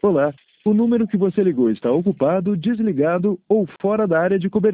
Olá, o número que você ligou está ocupado, desligado ou fora da área de cobertura.